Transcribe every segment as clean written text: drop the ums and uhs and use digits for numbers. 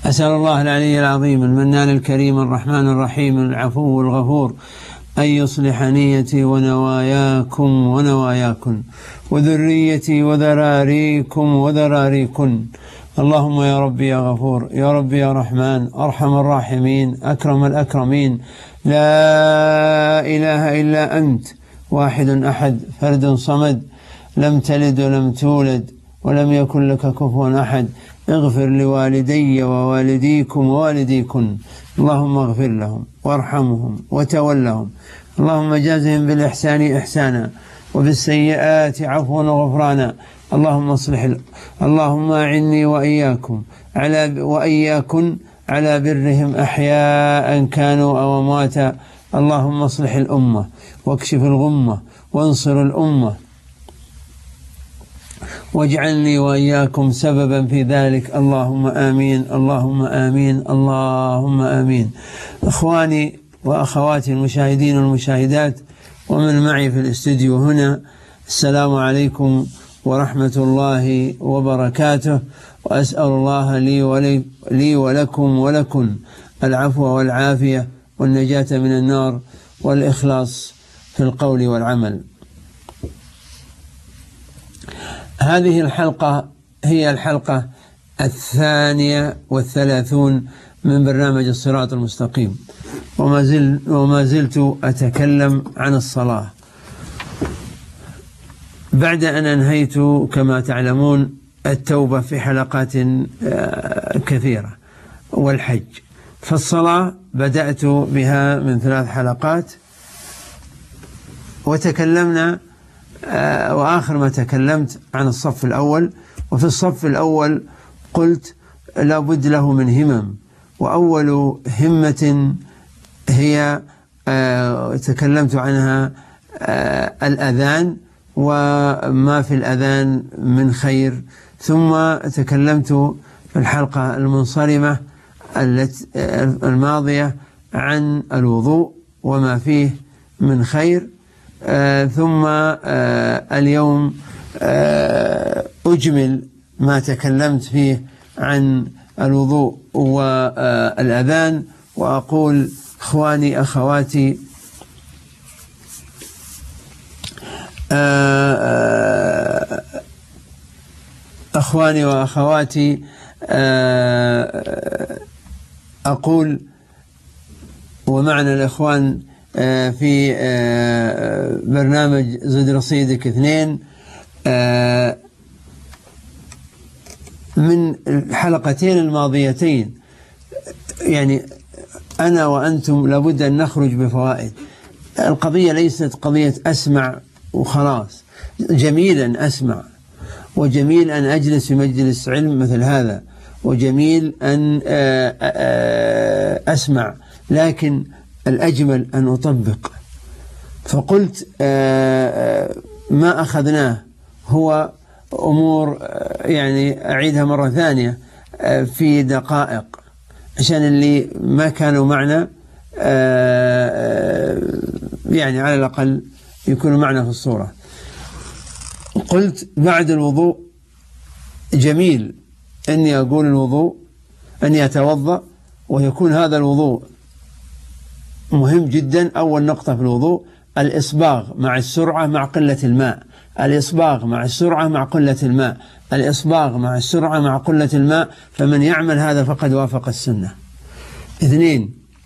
أسأل الله العلي العظيم المنان الكريم الرحمن الرحيم العفو الغفور أن يصلح نيتي ونواياكم ونواياكن وذريتي وذراريكم وذراريكن. اللهم يا ربي يا غفور، يا ربي يا رحمن، أرحم الراحمين، أكرم الأكرمين، لا إله إلا أنت، واحد أحد، فرد صمد، لم تلد ولم تولد ولم يكن لك كفوا أحد. اغفر لوالدي ووالديكم ووالديكن. اللهم اغفر لهم وارحمهم وتولهم. اللهم جازهم بالإحسان إحسانا وبالسيئات عفوا وغفرانا. اللهم أعني وإياكن على برهم أحياء كانوا أو أمواتا. اللهم اصلح الأمة واكشف الغمة وانصر الأمة، واجعلني وإياكم سببا في ذلك. اللهم آمين، اللهم آمين، اللهم آمين. إخواني وأخواتي المشاهدين والمشاهدات ومن معي في الاستوديو هنا، السلام عليكم ورحمة الله وبركاته، وأسأل الله لي ولكم ولكن العفو والعافية والنجاة من النار والإخلاص في القول والعمل. هذه الحلقة هي الحلقة 32 من برنامج الصراط المستقيم، وما زلت أتكلم عن الصلاة بعد أن أنهيت كما تعلمون التوبة في حلقات كثيرة والحج. فالصلاة بدأت بها من 3 حلقات، وتكلمنا وآخر ما تكلمت عن الصف الأول. وفي الصف الأول قلت لا بد له من همم، وأول همة هي تكلمت عنها الأذان وما في الأذان من خير. ثم تكلمت في الحلقة المنصرمة الماضية عن الوضوء وما فيه من خير. ثم اليوم أجمل ما تكلمت فيه عن الوضوء والأذان، وأقول إخواني أخواتي أخواني وأخواتي أقول ومعنا الإخوان في برنامج زد رصيدك 2 من الحلقتين الماضيتين، يعني أنا وأنتم لابد أن نخرج بفوائد. القضية ليست قضية أسمع وخلاص، جميل أن أسمع وجميل أن أجلس في مجلس علم مثل هذا، وجميل أن أسمع، لكن الأجمل أن أطبق. فقلت ما أخذناه هو أمور يعني أعيدها مرة ثانية في دقائق عشان اللي ما كانوا معنا يعني على الأقل يكونوا معنا في الصورة. قلت بعد الوضوء جميل أني أقول الوضوء، أني أتوضأ ويكون هذا الوضوء مهم جدا. أول نقطة في الوضوء الإصباغ مع السرعة مع قلة الماء، الإصباغ مع السرعة مع قلة الماء، الإصباغ مع السرعة مع قلة الماء. فمن يعمل هذا فقد وافق السنة. 2،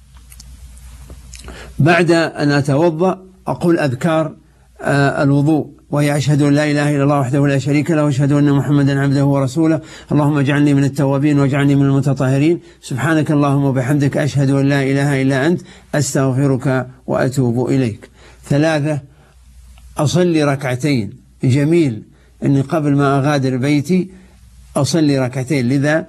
بعد أن أتوضأ أقول أذكار الوضوء، وهي أشهد أن لا إله إلا الله وحده لا شريك له، وأشهد أن محمدا عبده ورسوله. اللهم اجعلني من التوابين واجعلني من المتطهرين. سبحانك اللهم وبحمدك، أشهد أن لا إله إلا أنت، أستغفرك وأتوب إليك. 3، أصلي ركعتين. جميل أني قبل ما أغادر بيتي أصلي ركعتين، لذا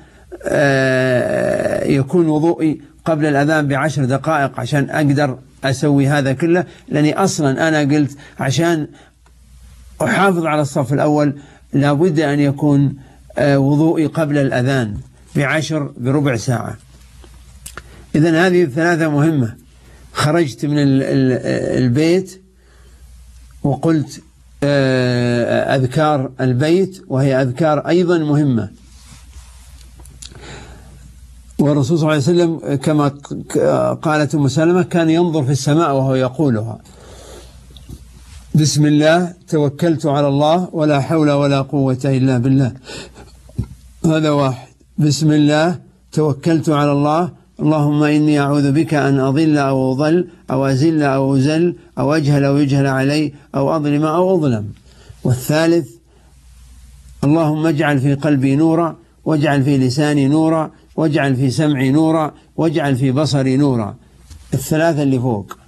يكون وضوئي قبل الأذان ب10 دقائق عشان أقدر أسوي هذا كله، لأني أصلا أنا قلت عشان أحافظ على الصف الأول لابد أن يكون وضوئي قبل الأذان بربع ساعة. إذن هذه 3 مهمة. خرجت من البيت وقلت أذكار البيت، وهي أذكار أيضا مهمة. والرسول صلى الله عليه وسلم كما قالت أم سلمة كان ينظر في السماء وهو يقولها: بسم الله توكلت على الله ولا حول ولا قوة إلا بالله. هذا واحد. بسم الله توكلت على الله، اللهم إني أعوذ بك أن أضل أو أضل أو أزل أو أزل أو أجهل أو يجهل علي أو أظلم أو أظلم. والثالث: اللهم اجعل في قلبي نورا، واجعل في لساني نورا، واجعل في سمعي نورا، واجعل في بصري نورا. الثلاثة اللي فوق: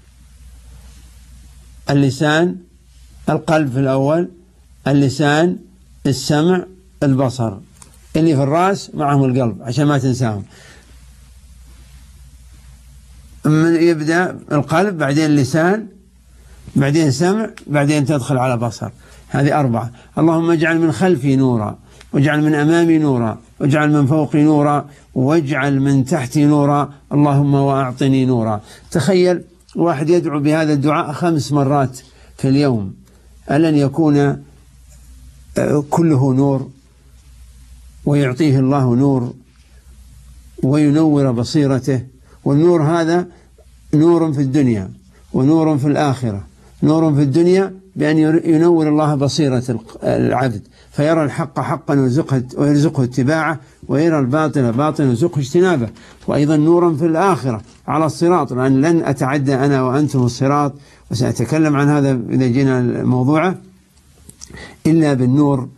اللسان، القلب في الأول، اللسان، السمع، البصر. اللي في الرأس معهم القلب عشان ما تنساهم. من يبدأ القلب، بعدين اللسان، بعدين سمع، بعدين تدخل على بصر. هذه 4. اللهم اجعل من خلفي نورا، واجعل من أمامي نورا، واجعل من فوقي نورا، واجعل من تحتي نورا، اللهم وأعطني نورا. تخيل واحد يدعو بهذا الدعاء 5 مرات في اليوم، ألن يكون كله نور؟ ويعطيه الله نور وينور بصيرته. والنور هذا نور في الدنيا ونور في الآخرة. نور في الدنيا بأن ينور الله بصيرة العبد فيرى الحق حقا ويرزقه اتباعه، ويرى الباطل باطلا ويرزقه اجتنابه. وأيضا نورا في الآخرة على الصراط، لأن لن أتعدى أنا وأنتم الصراط، وسأتكلم عن هذا إذا جينا الموضوع، إلا بالنور.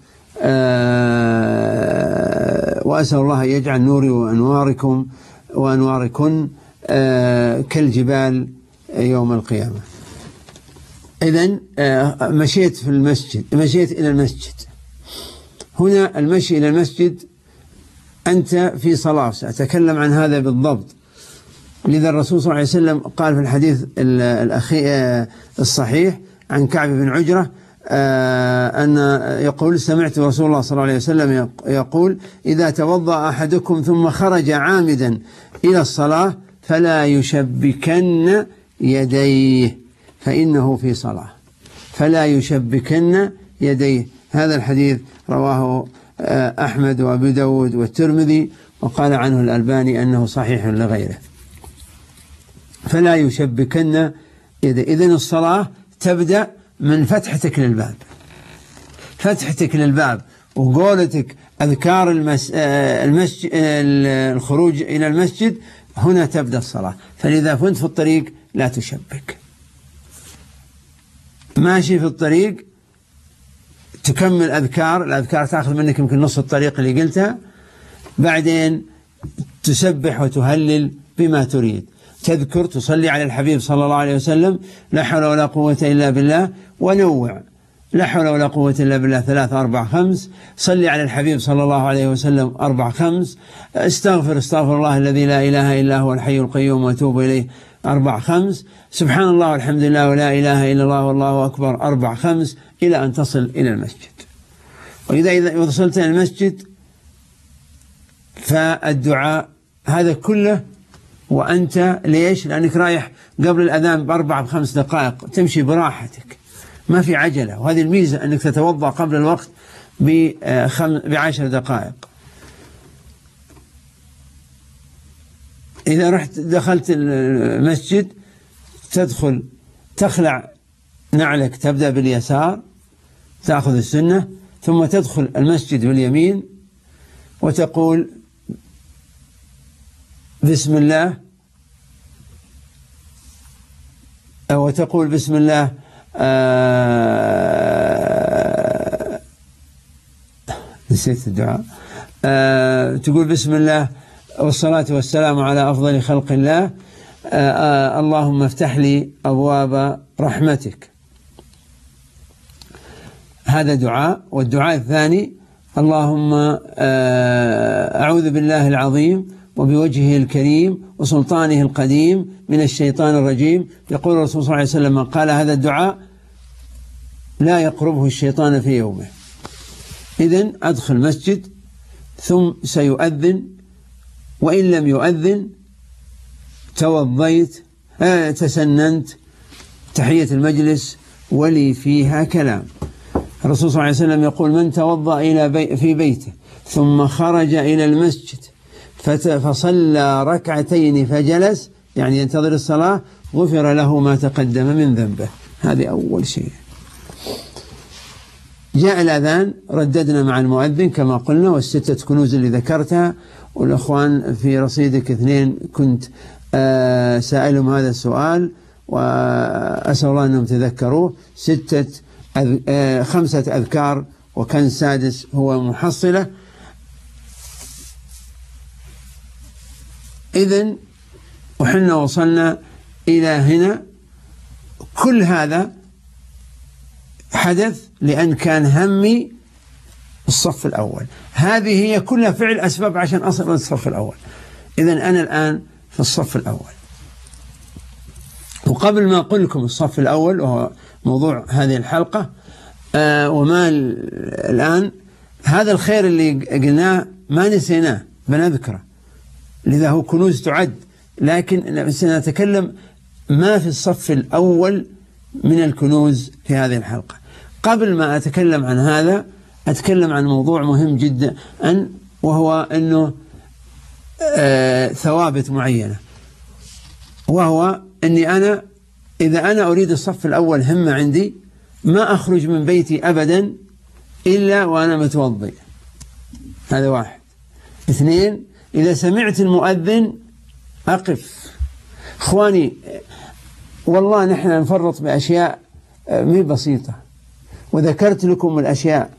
وأسأل الله أن يجعل نوري وأنواركم وأنواركن كالجبال يوم القيامة. إذن مشيت في المسجد، مشيت إلى المسجد. هنا المشي إلى المسجد أنت في صلاة، سأتكلم عن هذا بالضبط. لذا الرسول صلى الله عليه وسلم قال في الحديث الصحيح عن كعب بن عجرة أن يقول: سمعت رسول الله صلى الله عليه وسلم يقول: إذا توضأ أحدكم ثم خرج عامدا إلى الصلاة فلا يشبكن يديه فإنه في صلاة. فلا يشبكن يديه. هذا الحديث رواه أحمد وأبو داود والترمذي، وقال عنه الألباني أنه صحيح لغيره. فلا يشبكن يديه. إذن الصلاة تبدأ من فتحتك للباب، فتحتك للباب وقولتك أذكار الخروج إلى المسجد، هنا تبدأ الصلاة. فلذا كنت في الطريق لا تشبك، ماشي في الطريق تكمل الأذكار تأخذ منك يمكن نص الطريق اللي قلتها، بعدين تسبح وتهلل بما تريد، تذكر، تصلي على الحبيب صلى الله عليه وسلم، لا حول ولا قوة إلا بالله، ونوع، لا حول ولا قوة إلا بالله 3 4 5، صلي على الحبيب صلى الله عليه وسلم 4 5، استغفر الله الذي لا إله إلا هو الحي القيوم وأتوب إليه 4 5، سبحان الله والحمد لله ولا إله إلا الله والله أكبر 4 5، إلى أن تصل إلى المسجد. وإذا وصلت إلى المسجد فالدعاء هذا كله، وأنت ليش؟ لأنك رايح قبل الأذان ب4 ب5 دقائق، تمشي براحتك، ما في عجلة. وهذه الميزة أنك تتوضأ قبل الوقت ب10 دقائق. إذا دخلت المسجد تخلع نعلك، تبدأ باليسار، تأخذ السنة، ثم تدخل المسجد باليمين وتقول بسم الله، وتقول بسم الله نسيت الدعاء، تقول بسم الله والصلاة والسلام على أفضل خلق الله، اللهم افتح لي أبواب رحمتك. هذا دعاء. والدعاء الثاني: اللهم أعوذ بالله العظيم وبوجهه الكريم وسلطانه القديم من الشيطان الرجيم. يقول الرسول صلى الله عليه وسلم: من قال هذا الدعاء لا يقربه الشيطان في يومه. إذن أدخل مسجد، ثم سيؤذن، وإن لم يؤذن توضيت، تسننت تحية المجلس ولي فيها كلام. الرسول صلى الله عليه وسلم يقول: من توضأ في بيته ثم خرج إلى المسجد فصلى ركعتين فجلس، يعني ينتظر الصلاة، غفر له ما تقدم من ذنبه. هذه أول شيء. جاء الأذان، رددنا مع المؤذن كما قلنا، والستة كنوز اللي ذكرتها، والأخوان في رصيدك 2 كنت سائلهم هذا السؤال وأسأل الله أنهم تذكروه. 5 أذكار، وكان سادس هو محصلة. إذن وحنا وصلنا إلى هنا. كل هذا حدث لأن كان همي الصف الأول. هذه هي كلها فعل أسباب عشان أصل للصف الأول. إذن أنا الآن في الصف الأول. وقبل ما أقول لكم الصف الأول وهو موضوع هذه الحلقة، وما الآن هذا الخير اللي قلناه ما نسيناه، بنذكره، لذا هو كنوز تعد، لكن سنتكلم ما في الصف الأول من الكنوز في هذه الحلقة. قبل ما أتكلم عن هذا أتكلم عن موضوع مهم جدا، وهو أنه ثوابت معينة، وهو أني أنا إذا أنا أريد الصف الأول همة عندي ما أخرج من بيتي أبدا إلا وأنا متوضئ. هذا 1. 2، إذا سمعت المؤذن أقف. إخواني والله نحن نفرط بأشياء مي بسيطة، وذكرت لكم الأشياء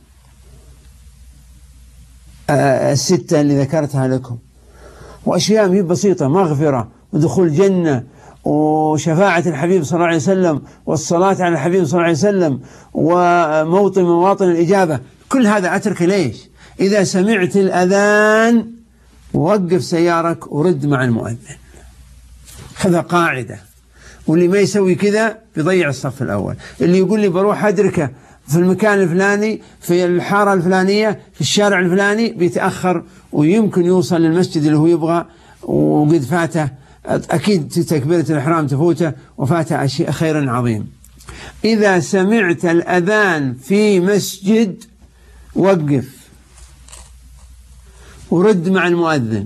6 اللي ذكرتها لكم، وأشياء مي بسيطة، مغفرة ودخول جنة وشفاعة الحبيب صلى الله عليه وسلم والصلاة على الحبيب صلى الله عليه وسلم وموطن مواطن الإجابة. كل هذا أترك ليش؟ إذا سمعت الأذان وقف سيارك ورد مع المؤذن. هذا قاعدة، واللي ما يسوي كذا بيضيع الصف الأول. اللي يقول لي بروح أدركه في المكان الفلاني في الحارة الفلانية في الشارع الفلاني بيتأخر، ويمكن يوصل للمسجد اللي هو يبغى وقد فاته، أكيد تكبيرة الإحرام تفوته وفاته أشياء خير عظيم. إذا سمعت الأذان في مسجد وقف ورد مع المؤذن،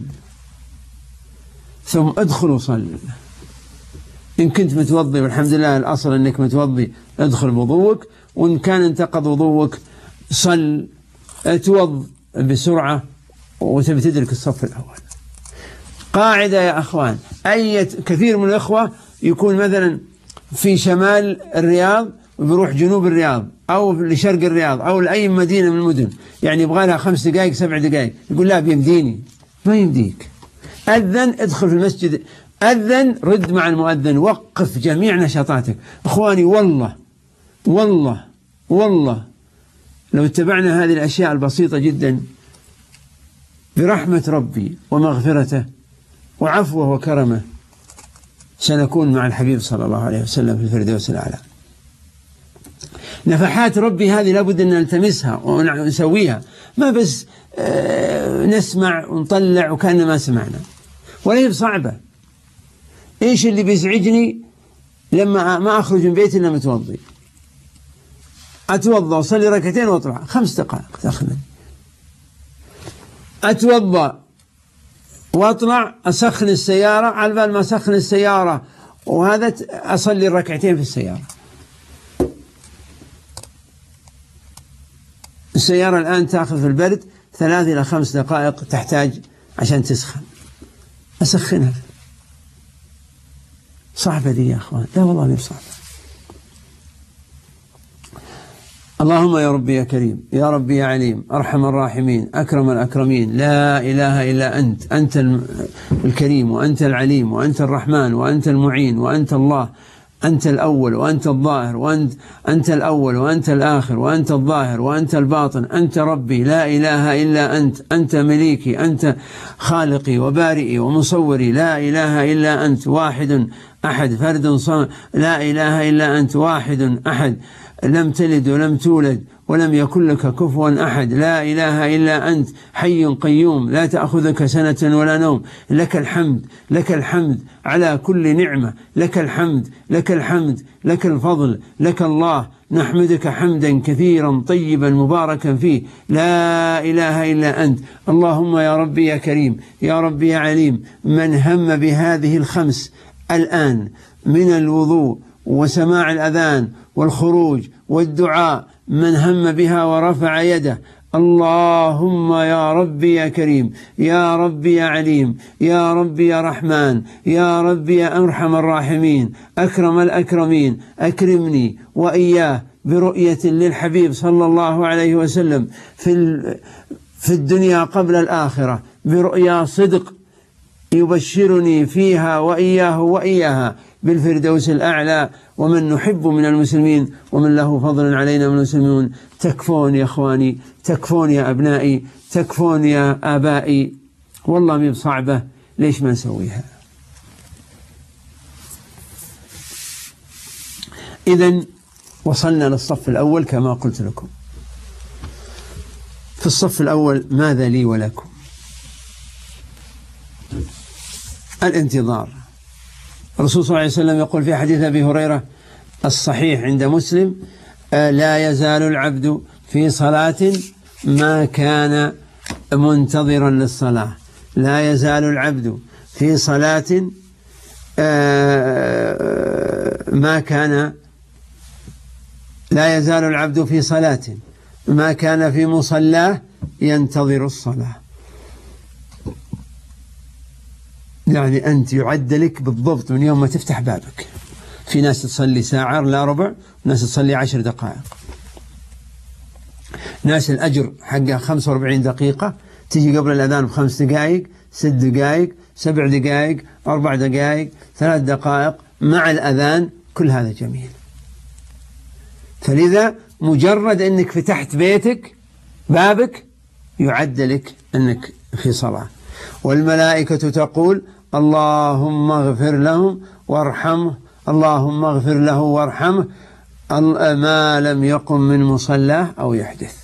ثم ادخل وصل. إن كنت متوضي والحمد لله الأصل أنك متوضي ادخل بوضوك، وإن كان انتقض وضوك صل، اتوض بسرعة وتبي تدرك الصف الأول. قاعدة يا أخوان، كثير من الأخوة يكون مثلا في شمال الرياض وبيروح جنوب الرياض أو لشرق الرياض أو لأي مدينة من المدن، يعني يبغى لها 5 دقائق 7 دقائق، يقول لا بيمديني. ما يمديك. أذن ادخل في المسجد، أذن رد مع المؤذن، وقف جميع نشاطاتك. أخواني والله والله والله لو اتبعنا هذه الأشياء البسيطة جدا برحمة ربي ومغفرته وعفوه وكرمه سنكون مع الحبيب صلى الله عليه وسلم في الفردوس الأعلى. نفحات ربي هذه لابد أن نلتمسها ونسويها، ما بس نسمع ونطلع وكأننا ما سمعنا، ولا هي صعبة. إيش اللي بيزعجني لما ما أخرج من بيتي إلا متوضي، أتوضأ وصلي ركعتين وأطلع 5 دقائق تأخذني، أتوضأ وأطلع أسخن السيارة، على بال ما أسخن السيارة وهذا أصلي الركعتين في السيارة. السيارة الآن تأخذ في البرد 3 إلى 5 دقائق تحتاج عشان تسخن، أسخنها. صعبة دي يا أخوان؟ لا والله مش صعبة. اللهم يا ربي يا كريم، يا ربي يا عليم، أرحم الراحمين، أكرم الأكرمين، لا إله إلا أنت، أنت الكريم وأنت العليم وأنت الرحمن وأنت المعين وأنت الله، أنت الأول وأنت الظاهر وأنت الأول وأنت الآخر وأنت الظاهر وأنت الباطن، أنت ربي لا إله إلا أنت، أنت مليكي، أنت خالقي وبارئي ومصوري، لا إله إلا أنت، واحد أحد فرد صمد، لا إله إلا أنت، واحد أحد، لم تلد ولم تولد ولم يكن لك كفوا أحد، لا إله إلا أنت حي قيوم لا تأخذك سنة ولا نوم، لك الحمد لك الحمد على كل نعمة، لك الحمد لك الحمد لك الفضل لك الله، نحمدك حمدا كثيرا طيبا مباركا فيه، لا إله إلا أنت. اللهم يا ربي يا كريم يا ربي يا عليم، من هم بهذه الخمس الآن من الوضوء وسماع الأذان والخروج والدعاء، من هم بها ورفع يده، اللهم يا ربي يا كريم يا ربي يا عليم يا ربي يا رحمن يا ربي يا أرحم الراحمين أكرم الأكرمين، أكرمني وإياه برؤية للحبيب صلى الله عليه وسلم في الدنيا قبل الآخرة، برؤيا صدق يبشرني فيها وإياه وإياها بالفردوس الأعلى، ومن نحب من المسلمين ومن له فضل علينا من المسلمين. تكفون يا أخواني، تكفون يا أبنائي، تكفون يا آبائي، والله مي بصعبة، ليش ما نسويها؟ إذن وصلنا للصف الأول كما قلت لكم. في الصف الأول ماذا لي ولكم؟ الانتظار. الرسول صلى الله عليه وسلم يقول في حديث أبي هريرة الصحيح عند مسلم: لا يزال العبد في صلاة ما كان منتظرا للصلاة. لا يزال العبد في صلاة لا يزال العبد في صلاة ما كان في مصلاه ينتظر الصلاة. يعني أنت يعد لك بالضبط من يوم ما تفتح بابك. في ناس تصلي ساعة إلا ربع، ناس تصلي 10 دقائق، ناس الأجر حقها 45 دقيقة، تيجي قبل الأذان ب5 دقائق، 6 دقائق، 7 دقائق، 4 دقائق، 3 دقائق مع الأذان، كل هذا جميل. فلذا مجرد أنك فتحت بيتك بابك يعد لك أنك في صلاة. والملائكة تقول: اللهم اغفر لهم وارحمه، اللهم اغفر له وارحمه ما لم يقم من مصلاه أو يحدث،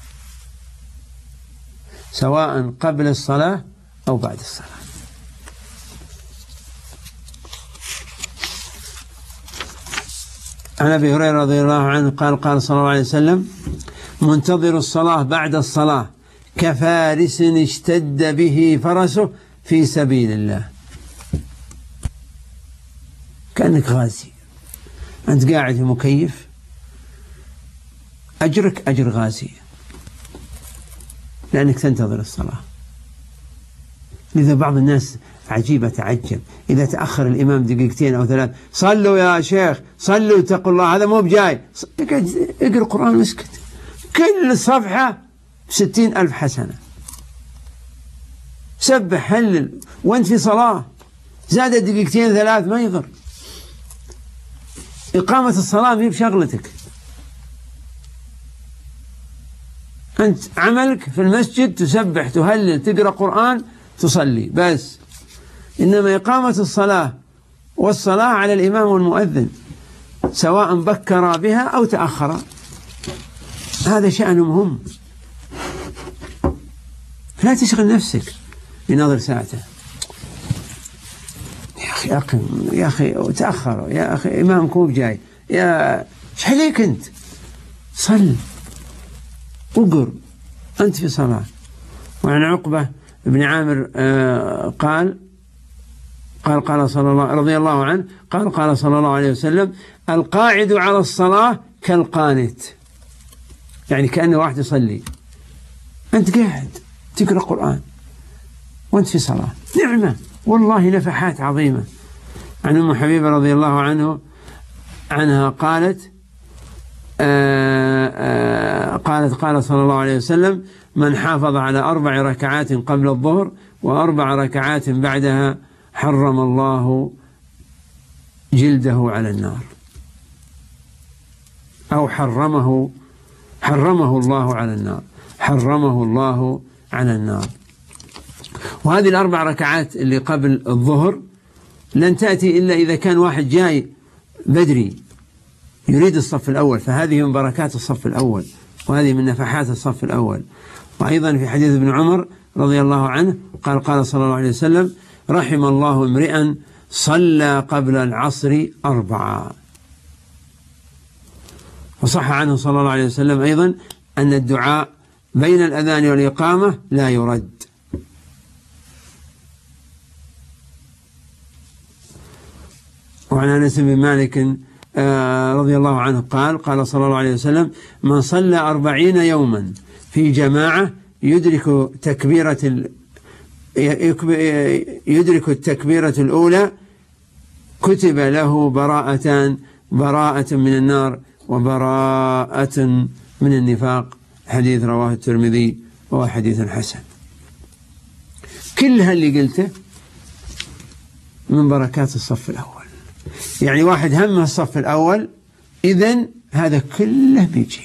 سواء قبل الصلاة أو بعد الصلاة. عن أبي هريرة رضي الله عنه قال: قال صلى الله عليه وسلم: منتظر الصلاة بعد الصلاة كفارس اشتد به فرسه في سبيل الله. كأنك غازي، أنت قاعد في مكيف، أجرك أجر غازي لأنك تنتظر الصلاة. لذا بعض الناس عجيبة تعجب إذا تأخر الإمام دقيقتين أو 3: صلوا يا شيخ صلوا اتقوا الله، هذا مو بجاي، اقرأ القرآن واسكت، كل صفحة 60,000 حسنة، سبح هلل وانت في صلاة، زاد دقيقتين 3 ما يضر. إقامة الصلاة مي بشغلتك، أنت عملك في المسجد تسبح تهلل تقرأ قرآن تصلي بس، إنما إقامة الصلاة والصلاة على الإمام والمؤذن سواء بكر بها أو تأخر، هذا شأنهم هم. لا تشغل نفسك بنظر ساعته، يا أخي يا أخي تأخر، يا أخي إمامك مو جاي، يا إيش عليك أنت؟ صل وقر أنت في صلاة. وعن عقبة بن عامر قال صلى الله رضي الله عنه قال صلى الله عليه وسلم: القاعد على الصلاة كالقانت. يعني كأنه واحد يصلي، أنت قاعد تقرأ قرآن وأنت في صلاة، نعمة والله، نفحات عظيمة. عن أم حبيبة رضي الله عنها قالت قال صلى الله عليه وسلم: من حافظ على 4 ركعات قبل الظهر و4 ركعات بعدها حرم الله جلده على النار، أو حرمه الله على النار، حرمه الله على النار. وهذه ال4 ركعات اللي قبل الظهر لن تأتي إلا إذا كان واحد جاي بدري يريد الصف الأول، فهذه من بركات الصف الأول، وهذه من نفحات الصف الأول. وأيضا في حديث ابن عمر رضي الله عنه قال صلى الله عليه وسلم: رحم الله امرئا صلى قبل العصر 4. وصح عنه صلى الله عليه وسلم أيضا أن الدعاء بين الأذان والإقامة لا يرد. وعن أنس بن مالك رضي الله عنه قال صلى الله عليه وسلم: من صلى 40 يوما في جماعة يدرك التكبيرة الأولى كتب له براءة من النار وبراءة من النفاق. حديث رواه الترمذي وهو حديث حسن. كل اللي قلته من بركات الصف الأول. يعني واحد همه الصف الأول، إذن هذا كله بيجي.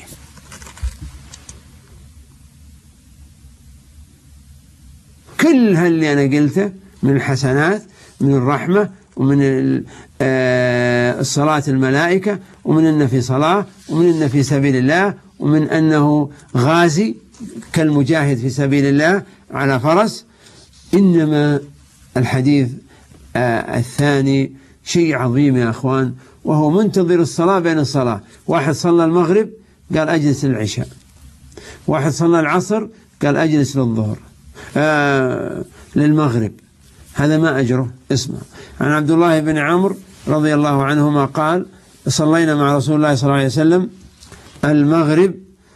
كل اللي أنا قلته من الحسنات، من الرحمة، ومن الصلاة الملائكة، ومن أنه في صلاة، ومن أنه في سبيل الله، ومن أنه غازي كالمجاهد في سبيل الله على فرس. إنما الحديث الثاني شيء عظيم يا أخوان، وهو منتظر الصلاة بين الصلاة. واحد صلى المغرب قال أجلس للعشاء، واحد صلى العصر قال أجلس للظهر للمغرب. هذا ما أجره. اسمع، عن عبد الله بن عمرو رضي الله عنهما قال: صلينا مع رسول الله صلى الله عليه وسلم المغرب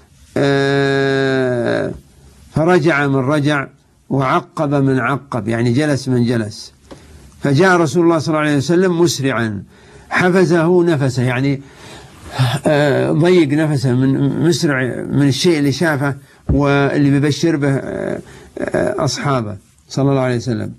فرجع من رجع وعقب من عقب، يعني جلس من جلس. فجاء رسول الله صلى الله عليه وسلم مسرعا حفزه نفسه، يعني ضيق نفسه من مسرع من الشيء اللي شافه واللي بيبشر به أصحابه صلى الله عليه وسلم.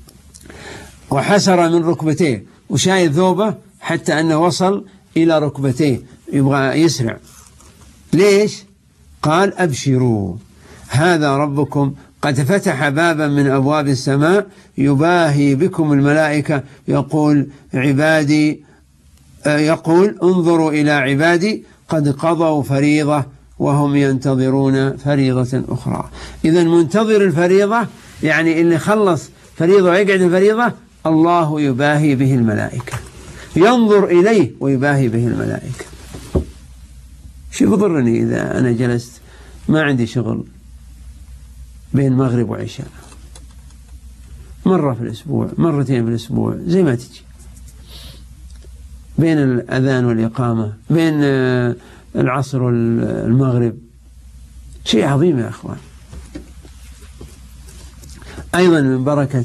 وحسر من ركبتيه، وشايل ثوبه حتى أنه وصل إلى ركبتيه، يبغى يسرع. ليش؟ قال: أبشروا هذا ربكم قد فتح بابا من أبواب السماء يباهي بكم الملائكة يقول انظروا إلى عبادي قد قضوا فريضة وهم ينتظرون فريضة أخرى. إذا منتظر الفريضة يعني اللي خلص فريضة ويقعد الفريضة الله يباهي به الملائكة، ينظر إليه ويباهي به الملائكة. شو يضرني إذا أنا جلست ما عندي شغل بين مغرب وعشاء، مرة في الأسبوع، مرتين في الأسبوع، زي ما تجي، بين الأذان والإقامة، بين العصر والمغرب. شيء عظيم يا أخوان. أيضا من بركة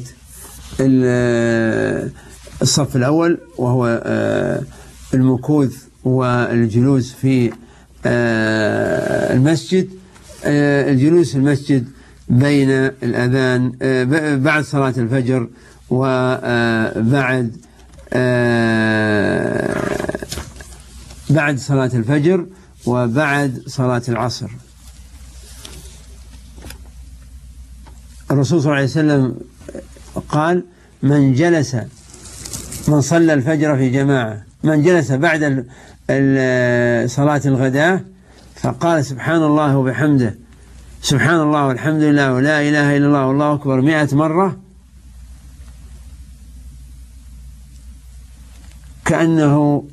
الصف الأول وهو المكوث والجلوس في المسجد، الجلوس في المسجد بين الأذان بعد صلاة الفجر وبعد بعد صلاة الفجر وبعد صلاة العصر. الرسول صلى الله عليه وسلم قال: من صلى الفجر في جماعة، من جلس بعد صلاة الغداء فقال سبحان الله وبحمده، سبحان الله والحمد لله ولا إله إلا الله والله أكبر 100 مرة، كأنه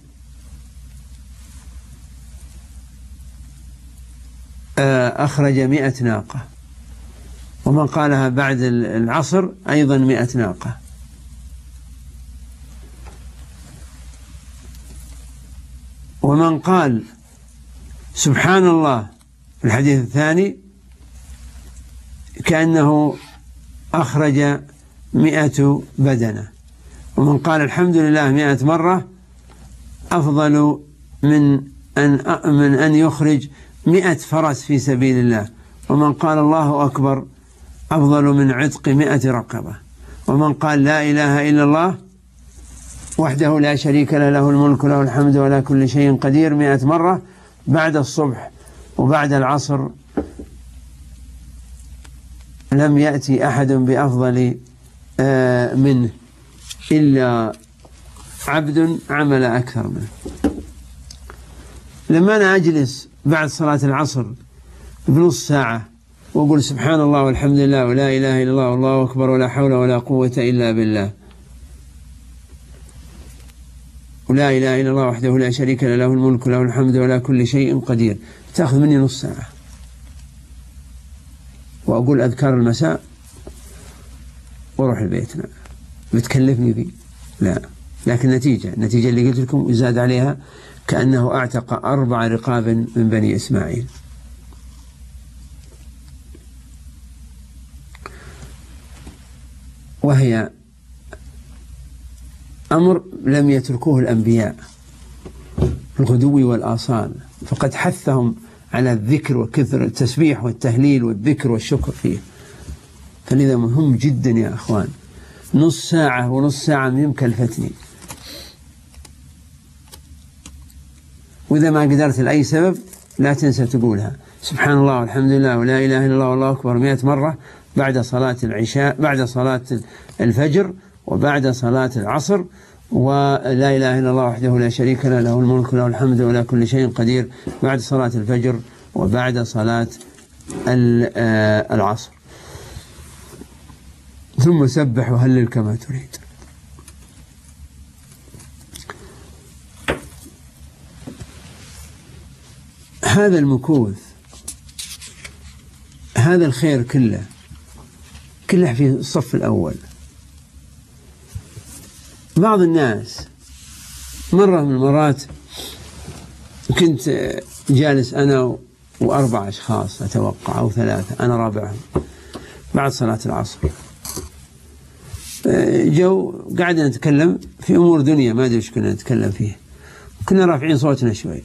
أخرج 100 ناقة. ومن قالها بعد العصر أيضا 100 ناقة. ومن قال سبحان الله في الحديث الثاني كأنه أخرج 100 بدنة. ومن قال الحمد لله 100 مرة أفضل من أن يخرج 100 فرس في سبيل الله. ومن قال الله أكبر أفضل من عتق 100 رقبة. ومن قال لا إله إلا الله وحده لا شريك له له الملك له الحمد ولا كل شيء قدير 100 مرة بعد الصبح وبعد العصر لم يأتي أحد بأفضل منه إلا عبد عمل أكثر منه. لما أنا أجلس بعد صلاة العصر بنص ساعة وأقول سبحان الله والحمد لله ولا إله إلا الله والله أكبر ولا حول ولا قوة إلا بالله ولا إله إلا الله وحده لا شريك له، له الملك وله الحمد ولا كل شيء قدير، تأخذ مني نص ساعة. وأقول أذكار المساء وأروح البيت، بتكلفني ذي؟ لا، لكن النتيجة اللي قلت لكم يزاد عليها كأنه أعتق 4 رقاب من بني إسماعيل. وهي أمر لم يتركوه الأنبياء الغدو والآصال، فقد حثهم على الذكر وكثر التسبيح والتهليل والذكر والشكر فيه. فلذا مهم جدا يا أخوان، نص ساعة ونص ساعة مكلفتني، وإذا ما قدرت لأي سبب لا تنسى تقولها سبحان الله والحمد لله ولا إله إلا الله والله أكبر 100 مرة بعد صلاة العشاء، بعد صلاة الفجر، وبعد صلاة العصر، ولا إله إلا الله وحده لا شريك له، له الملك وله الحمد ولا كل شيء قدير بعد صلاة الفجر وبعد صلاة العصر. ثم سبح وهلل كما تريد. هذا المكوث، هذا الخير كله في الصف الأول. بعض الناس مرة من المرات كنت جالس أنا و4 أشخاص أتوقع أو 3، أنا رابعهم، بعد صلاة العصر جو قاعدين نتكلم في أمور دنيا ما أدري إيش كنا نتكلم فيه، كنا رافعين صوتنا شوية،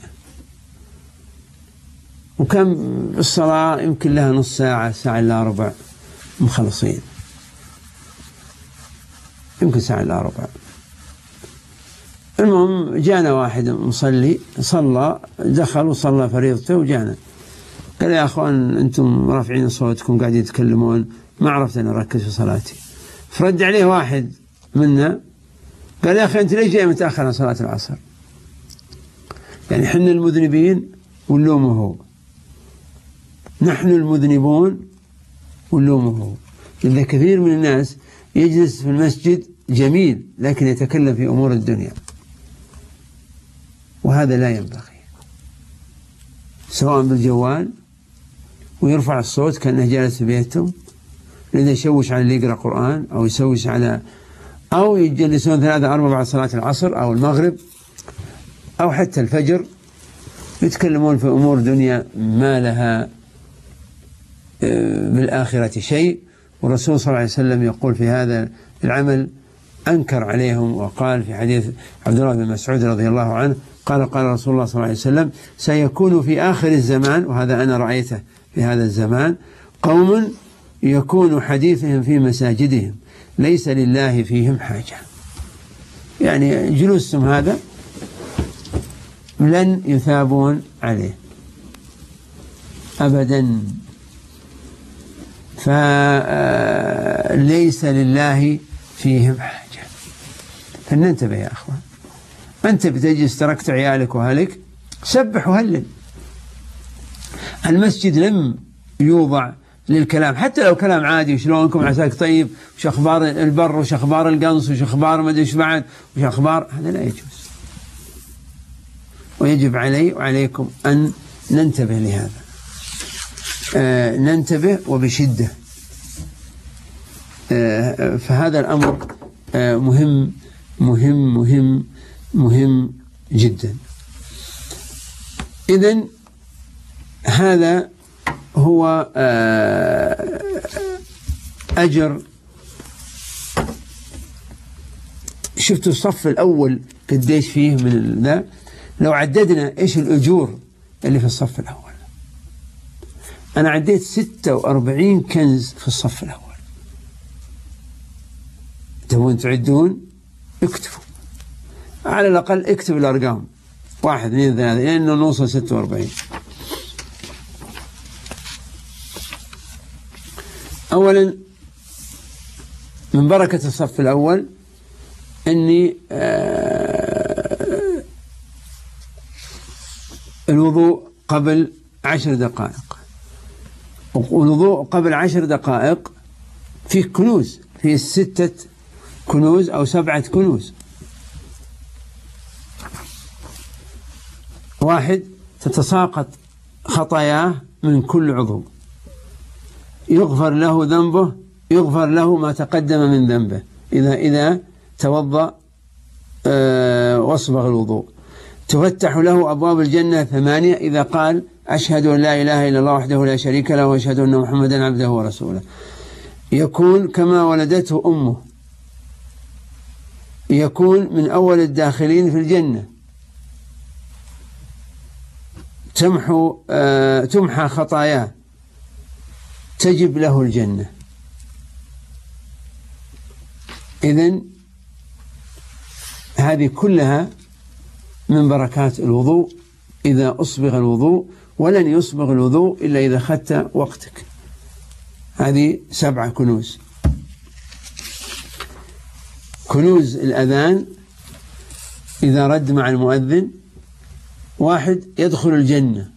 وكان الصلاة يمكن لها نص ساعة، ساعة إلا ربع مخلصين، يمكن ساعة إلا ربع. المهم جانا واحد مصلي، صلى، دخل وصلى فريضته وجانا، قال يا أخوان أنتم رافعين صوتكم قاعدين تتكلمون، ما عرفت أن أركز في صلاتي. فرد عليه واحد منا قال يا أخي أنت ليش جاي متأخر عن صلاة العصر؟ يعني حنا المذنبين واللومه هو، نحن المذنبون واللومه هو. إذا كثير من الناس يجلس في المسجد جميل لكن يتكلم في أمور الدنيا، وهذا لا ينبغي، سواء بالجوال ويرفع الصوت كأنه جالس في بيتهم، لذا يشوش على اللي يقرأ قرآن، أو يشوش على، أو يجلسون 3 4 بعد صلاة العصر أو المغرب أو حتى الفجر يتكلمون في أمور دنيا ما لها بالآخرة شيء. والرسول صلى الله عليه وسلم يقول في هذا العمل، أنكر عليهم وقال في حديث عبد الله بن مسعود رضي الله عنه قال رسول الله صلى الله عليه وسلم سيكون في آخر الزمان، وهذا أنا رأيته في هذا الزمان، قوم يكون حديثهم في مساجدهم ليس لله فيهم حاجة. يعني جلوسهم هذا لن يثابون عليه أبدا، فليس لله فيهم حاجة. فلننتبه يا أخوان، أنت بتجلس تركت عيالك وهلك، سبح وهلل. المسجد لم يوضع للكلام، حتى لو كلام عادي، وشلونكم عساك طيب، وش أخبار البر، وش أخبار القنص، وش أخبار ما أدري إيش بعد، وش أخبار، هذا لا يجوز. ويجب علي وعليكم أن ننتبه لهذا، ننتبه وبشدة. فهذا الأمر مهم مهم مهم مهم جدا. إذن هذا هو أجر. شفتوا الصف الأول قديش فيه من ذا؟ لو عددنا إيش الأجور اللي في الصف الأول، أنا عديت 46 كنز في الصف الأول. تبون تعدون؟ اكتبوا على الأقل، اكتب الأرقام 1 2 3 لأنه نوصل 46. أولا من بركة الصف الأول أني الوضوء قبل 10 دقائق، والوضوء قبل 10 دقائق فيه كنوز، فيه 6 كنوز أو 7 كنوز. 1 تتساقط خطاياه من كل عضو، يغفر له ذنبه، يغفر له ما تقدم من ذنبه إذا توضأ واصبغ الوضوء. تفتح له أبواب الجنة 8 إذا قال أشهد أن لا إله إلا الله وحده لا شريك له وأشهد أن محمدا عبده ورسوله. يكون كما ولدته أمه، يكون من أول الداخلين في الجنة، تمحى خطاياه، تجب له الجنة. إذن هذه كلها من بركات الوضوء إذا أصبغ الوضوء، ولن يصبغ الوضوء إلا إذا أخذت وقتك. هذه 7 كنوز. كنوز الأذان إذا رد مع المؤذن: 1 يدخل الجنة،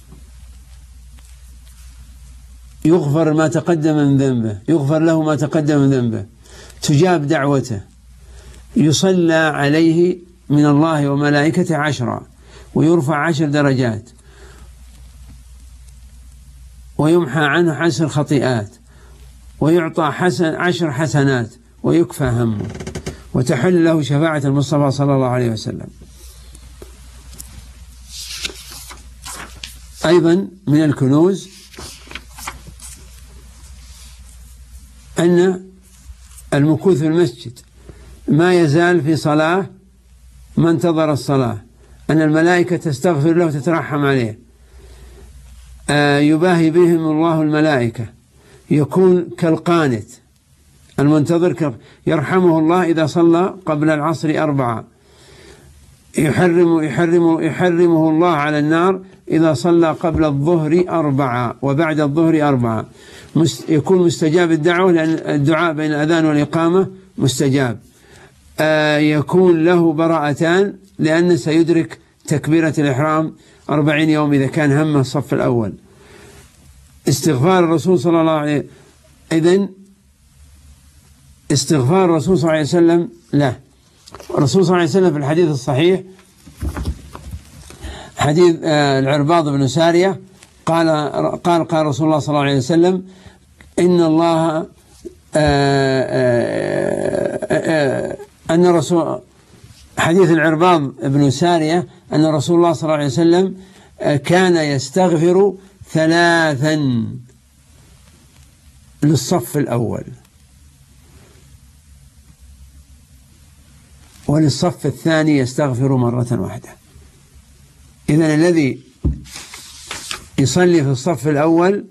يغفر ما تقدم من ذنبه، يغفر له ما تقدم من ذنبه، تجاب دعوته، يصلى عليه من الله وملائكته 10، ويرفع 10 درجات، ويمحى عنه 10 خطيئات، ويعطى 10 حسنات، ويكفى همه، وتحل له شفاعة المصطفى صلى الله عليه وسلم. أيضا من الكنوز أن المكوث في المسجد ما يزال في صلاة ما انتظر الصلاة، أن الملائكة تستغفر له وتترحم عليه، يباهي بهم الله الملائكة، يكون كالقانت المنتظر، يرحمه الله إذا صلى قبل العصر 4، يحرمه الله على النار إذا صلى قبل الظهر 4 وبعد الظهر 4. يكون مستجاب الدعوة لأن الدعاء بين الأذان والإقامة مستجاب. يكون له براءتان لأنه سيدرك تكبيرة الإحرام 40 يوم إذا كان همه الصف الأول. استغفار الرسول صلى الله عليه وسلم، إذن استغفار الرسول صلى الله عليه وسلم له. الرسول صلى الله عليه وسلم في الحديث الصحيح حديث العرباض بن سارية قال رسول الله صلى الله عليه وسلم: إن الله حديث العرباض بن سارية أن رسول الله صلى الله عليه وسلم كان يستغفر 3 للصف الأول، وللصف الثاني يستغفر مرة واحدة. إذن الذي يصلي في الصف الأول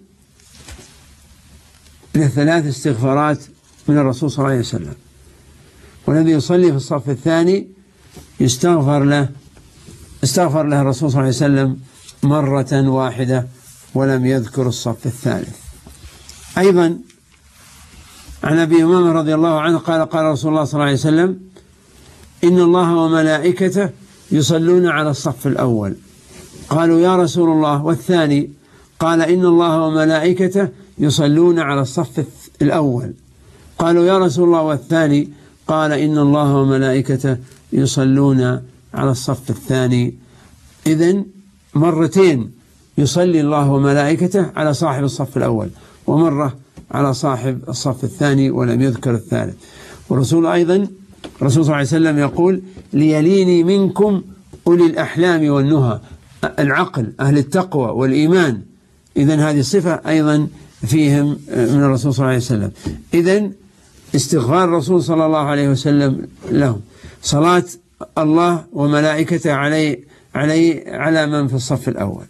له 3 استغفارات من الرسول صلى الله عليه وسلم، والذي يصلي في الصف الثاني استغفر له الرسول صلى الله عليه وسلم مرة واحدة ولم يذكر الصف الثالث. أيضا عن أبي أمامة رضي الله عنه قال رسول الله صلى الله عليه وسلم: إن الله وملائكته يصلون على الصف الأول. قالوا: يا رسول الله والثاني؟ قال: إن الله وملائكته يصلون على الصف الأول. قالوا: يا رسول الله والثاني؟ قال: إن الله وملائكته يصلون على الصف الثاني. إذن مرتين يصلي الله وملائكته على صاحب الصف الأول، ومرة على صاحب الصف الثاني ولم يذكر الثالث. والرسول أيضا الرسول صلى الله عليه وسلم يقول: ليليني منكم أولي الأحلام والنهى، العقل، أهل التقوى والإيمان. إذن هذه صفة أيضا فيهم من الرسول صلى الله عليه وسلم. إذن استغفار الرسول صلى الله عليه وسلم لهم، صلاة الله وملائكته على من في الصف الأول.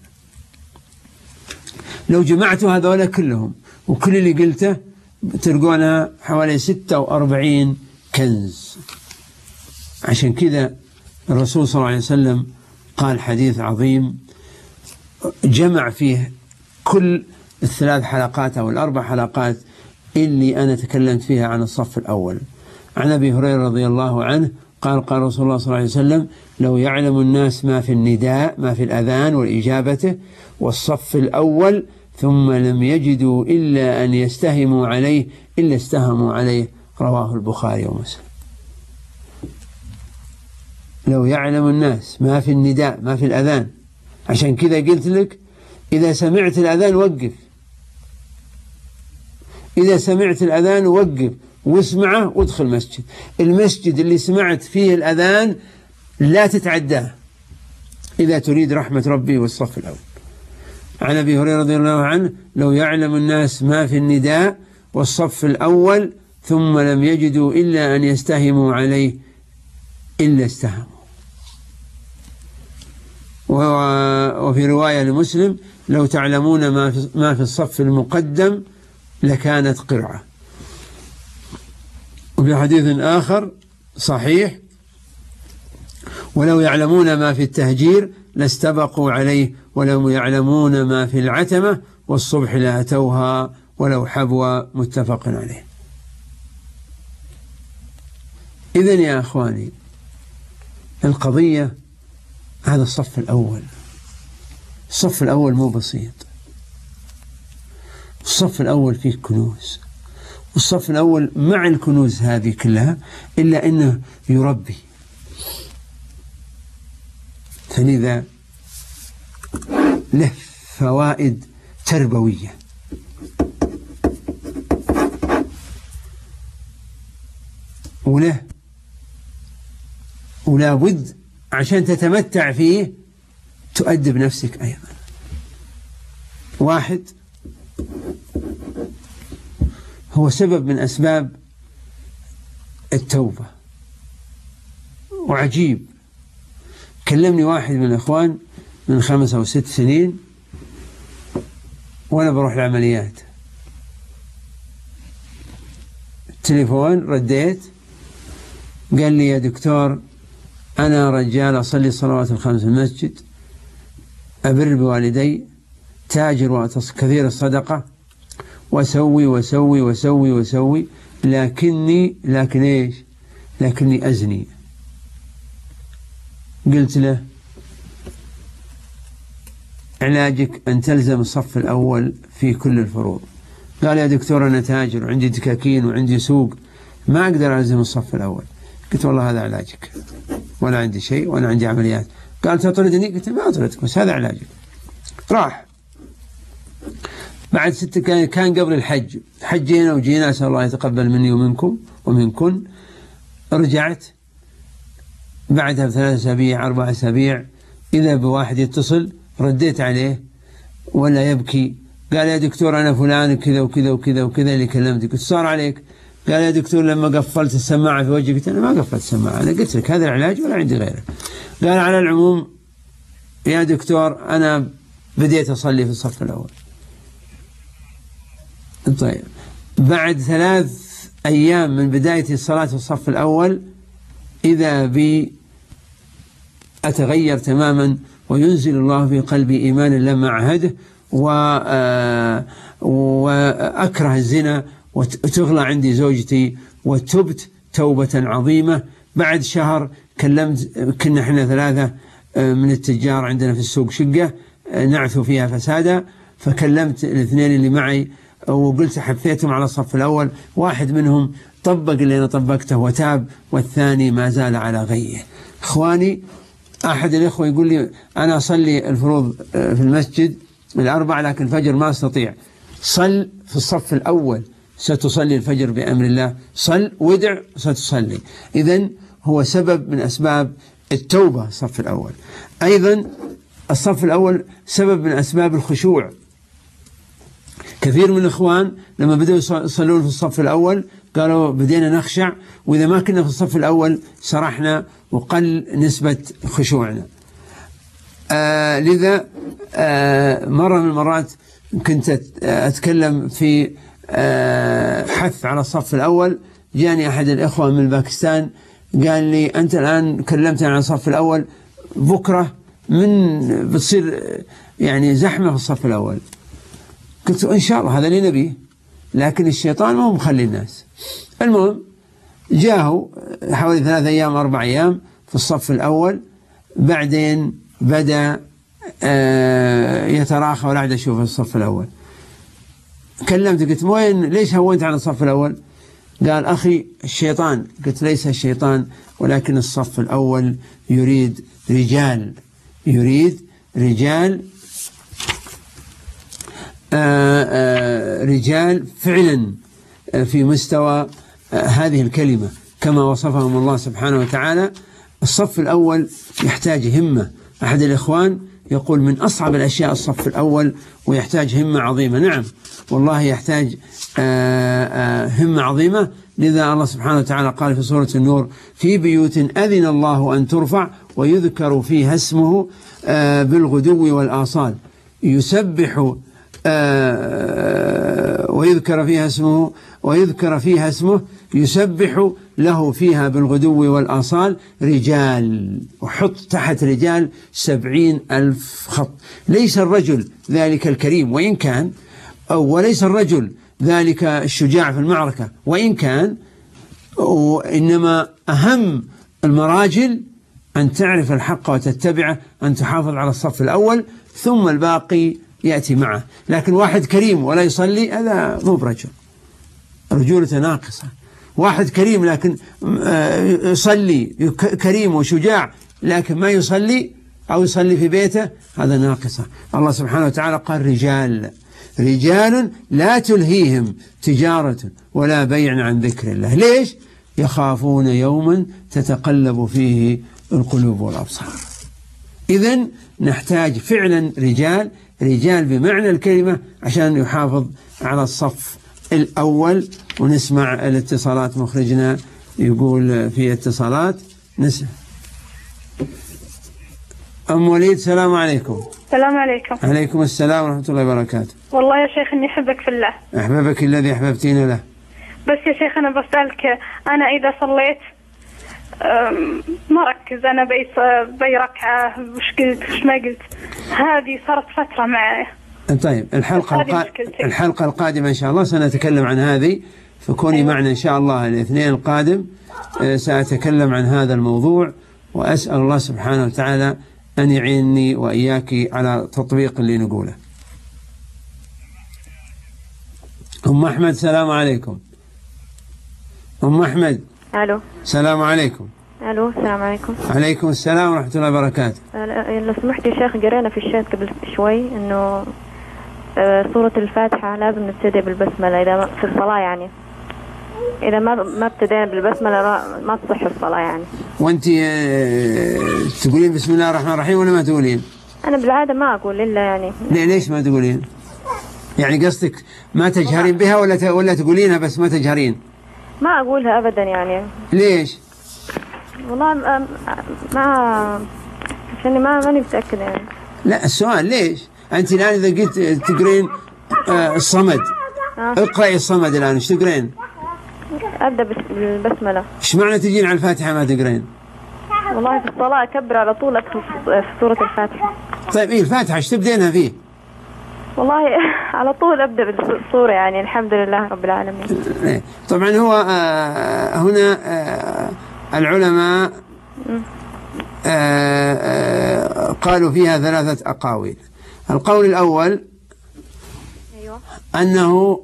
لو جمعتوا هذول كلهم وكل اللي قلته تلقونها حوالي 46 كنز. عشان كذا الرسول صلى الله عليه وسلم قال حديث عظيم جمع فيه كل ال3 حلقات أو ال4 حلقات اللي أنا تكلمت فيها عن الصف الأول. عن أبي هريرة رضي الله عنه قال رسول الله صلى الله عليه وسلم: لو يعلم الناس ما في النداء، ما في الأذان والإجابة والصف الأول، ثم لم يجدوا إلا أن يستهموا عليه إلا استهموا عليه. رواه البخاري ومسلم. لو يعلم الناس ما في النداء ما في الأذان، عشان كذا قلت لك إذا سمعت الأذان وقف، إذا سمعت الأذان وقف واسمعه وادخل مسجد. المسجد اللي سمعت فيه الأذان لا تتعداه إذا تريد رحمة ربي والصف الأول. عن أبي هريرة رضي الله عنه: لو يعلم الناس ما في النداء والصف الأول ثم لم يجدوا إلا أن يستهموا عليه إلا استهموا. وفي رواية لمسلم: لو تعلمون ما في الصف المقدم لكانت قرعة. وفي حديث آخر صحيح: ولو يعلمون ما في التهجير لاستبقوا عليه ولو يعلمون ما في العتمة والصبح لأتوها ولو حبوا. متفق عليه. إذن يا أخواني القضية هذا الصف الأول. الصف الأول مو بسيط، الصف الأول فيه كنوز، والصف الأول مع الكنوز هذه كلها إلا أنه يربي. فلذا له فوائد تربوية. ولا بد عشان تتمتع فيه تؤدب نفسك أيضا. واحد هو سبب من أسباب التوبة. وعجيب، كلمني واحد من الأخوان من 5 أو 6 سنين وأنا بروح العمليات، التليفون رديت قال لي: يا دكتور أنا رجال أصلي الصلوات الخمس في المسجد، أبر بوالدي، تاجر كثير الصدقة، وسوي وسوي وسوي وسوي، لكني أزني. قلت له: علاجك أن تلزم الصف الأول في كل الفروض. قال: يا دكتور أنا تاجر وعندي دكاكين وعندي سوق، ما أقدر ألزم الصف الأول. قلت: والله هذا علاجك، ولا عندي شيء وأنا عندي عمليات. قال: تطردني؟ قلت: ما أطردك، بس هذا علاجك. راح بعد 6 كان قبل الحج، حجينا وجينا، أسأل الله يتقبل مني ومنكم ومنكن. رجعت بعدها ب3 أسابيع 4 أسابيع إذا بواحد يتصل، رديت عليه ولا يبكي. قال: يا دكتور أنا فلان كذا وكذا وكذا وكذا اللي كلمتك. قلت: صار عليك؟ قال: يا دكتور لما قفلت السماعة في وجهي. قلت: أنا ما قفلت السماعة، أنا قلت لك هذا العلاج ولا عندي غيره. قال: على العموم يا دكتور أنا بديت أصلي في الصف الأول. طيب بعد 3 أيام من بداية الصلاة في الصف الأول إذا بي أتغير تماما، وينزل الله في قلبي إيمانا لما عهده، وأكره الزنا، وتغلى عندي زوجتي، وتبت توبة عظيمة. بعد شهر كنا احنا 3 من التجار عندنا في السوق شقة نعثوا فيها فسادا، فكلمت الاثنين اللي معي وقلت حثيتهم على الصف الأول. واحد منهم طبق اللي أنا طبقته وتاب، والثاني ما زال على غيه. إخواني، أحد الإخوة يقول لي: أنا أصلي الفروض في المسجد 4 لكن الفجر ما أستطيع. صل في الصف الأول، ستصلي الفجر بأمر الله. صل ودع ستصلي. إذن هو سبب من أسباب التوبة الصف الأول. أيضا الصف الأول سبب من أسباب الخشوع. كثير من الإخوان لما بدأوا يصلون في الصف الأول قالوا بدينا نخشع، وإذا ما كنا في الصف الأول سرحنا وقل نسبة خشوعنا. لذا مرة من المرات كنت أتكلم في حث على الصف الأول، جاني أحد الإخوة من باكستان قال لي: أنت الآن كلمتني عن الصف الأول، بكرة بتصير يعني زحمة في الصف الأول. قلت: إن شاء الله هذا اللي نبيه، لكن الشيطان ما هو مخلي الناس. المهم جاءوا حوالي 3 أيام 4 أيام في الصف الأول، بعدين بدأ يتراخى ولا عاد أشوف الصف الأول. كلمت قلت وين ليش هونت عن الصف الأول؟ قال أخي الشيطان. قلت ليس الشيطان ولكن الصف الأول يريد رجال، يريد رجال رجال فعلا في مستوى هذه الكلمة كما وصفهم الله سبحانه وتعالى. الصف الأول يحتاج همة. أحد الإخوان يقول من أصعب الأشياء الصف الأول ويحتاج همة عظيمة. نعم والله يحتاج همة عظيمة. لذا الله سبحانه وتعالى قال في سورة النور في بيوت أذن الله أن ترفع ويذكر فيها اسمه بالغدو والآصال يسبح ويذكر فيها اسمه يسبح له فيها بالغدو والآصال رجال. وحط تحت رجال 70,000 خط. ليس الرجل ذلك الكريم وإن كان، وليس الرجل ذلك الشجاع في المعركة وإن كان، وإنما أهم المراجل أن تعرف الحق وتتبعه، أن تحافظ على الصف الأول ثم الباقي يأتي معه. لكن واحد كريم ولا يصلي هذا مو برجل، رجولته ناقصة. واحد كريم لكن يصلي كريم وشجاع لكن ما يصلي أو يصلي في بيته هذا ناقصة. الله سبحانه وتعالى قال رجال لا تلهيهم تجارة ولا بيع عن ذكر الله. ليش؟ يخافون يوما تتقلب فيه القلوب والأبصار. إذن نحتاج فعلا رجال بمعنى الكلمة عشان يحافظ على الصف الأول. ونسمع الاتصالات. مخرجنا يقول في اتصالات. نسمع. أم وليد السلام عليكم. السلام عليكم. عليكم السلام ورحمة الله وبركاته. والله يا شيخ إني أحبك في الله. أحببك الذي أحببتين له. بس يا شيخ أنا بسألك، أنا إذا صليت ما ركز، أنا بي ركعة وش قلت وش ما قلت، هذه صارت فترة معي. طيب الحلقة القادمة إن شاء الله سنتكلم عن هذه، فكوني معنا إن شاء الله الاثنين القادم. سأتكلم عن هذا الموضوع، وأسأل الله سبحانه وتعالى أن يعينني وإياك على تطبيق اللي نقوله. أم أحمد السلام عليكم. أم أحمد. ألو. السلام عليكم. ألو السلام عليكم. عليكم السلام ورحمة الله وبركاته. لو سمحت يا شيخ، قرينا في الشات قبل شوي إنه سورة الفاتحة لازم نبتدي بالبسملة إذا في الصلاة، يعني إذا ما ابتدينا بالبسملة ما تصح الصلاة يعني. وأنت تقولين بسم الله الرحمن الرحيم ولا ما تقولين؟ أنا بالعادة ما أقول إلا يعني. ليش ما تقولين؟ يعني قصدك ما تجهرين بها ولا تقولينها بس ما تجهرين؟ ما أقولها أبدا يعني. ليش؟ والله ما عشان ماني متأكدة يعني. لا السؤال ليش؟ أنت الآن إذا قلت تقرين الصمد اقرأي الصمد الآن ايش تقرين؟ أبدأ بالبسملة. ايش معنى تجين على الفاتحة ما تقرين؟ والله في الصلاة أكبر على طول أدخل في سورة الفاتحة. طيب إيه الفاتحة ايش تبدينها فيه؟ والله على طول أبدأ بالسورة يعني الحمد لله رب العالمين. طبعا هو هنا العلماء قالوا فيها 3 أقاويل. القول الأول أنه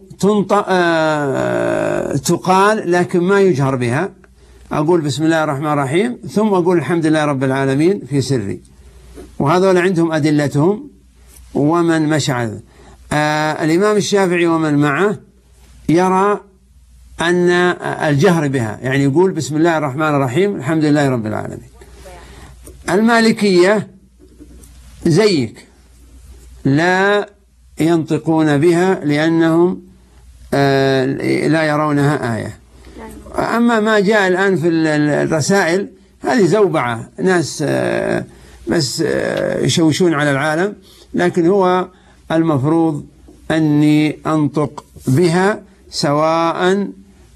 تقال لكن ما يجهر بها. أقول بسم الله الرحمن الرحيم ثم أقول الحمد لله رب العالمين في سري، وهذول عندهم أدلتهم ومن مشى على الإمام الشافعي ومن معه يرى أن الجهر بها يعني يقول بسم الله الرحمن الرحيم الحمد لله رب العالمين. المالكية زيك لا ينطقون بها لأنهم لا يرونها آية. أما ما جاء الآن في الرسائل هذه زوبعة، ناس بس يشوشون على العالم، لكن هو المفروض أني أنطق بها سواء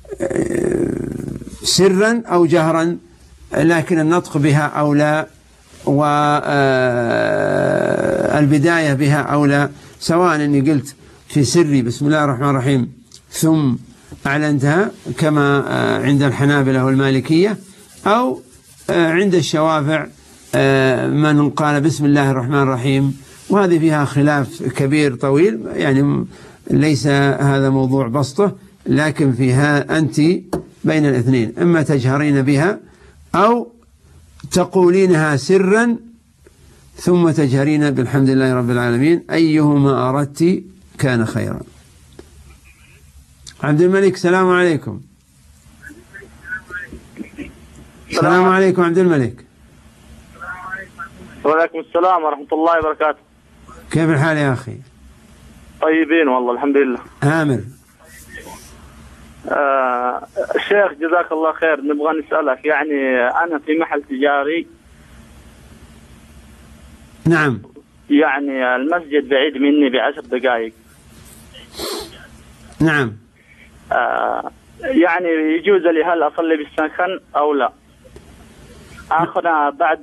سرا أو جهرا، لكن النطق بها أولى والبداية بها أولى، سواء أني قلت في سري بسم الله الرحمن الرحيم ثم أعلنتها كما عند الحنابلة والمالكية، أو عند الشوافع من قال بسم الله الرحمن الرحيم، وهذه فيها خلاف كبير طويل يعني ليس هذا موضوع بسطه، لكن فيها أنت بين الاثنين، إما تجهرين بها أو تقولينها سرا ثم تجهرين بالحمد لله رب العالمين، أيهما أردت كان خيرا. عبد الملك السلام عليكم. السلام عليكم عبد الملك. وعليكم السلام ورحمة الله وبركاته. كيف الحال يا أخي؟ طيبين والله الحمد لله. آمر. الشيخ جزاك الله خير، نبغى نسألك يعني أنا في محل تجاري. نعم. يعني المسجد بعيد مني ب10 دقائق. نعم. يعني يجوز لي هل أصلي بالسكن أو لا؟ بعد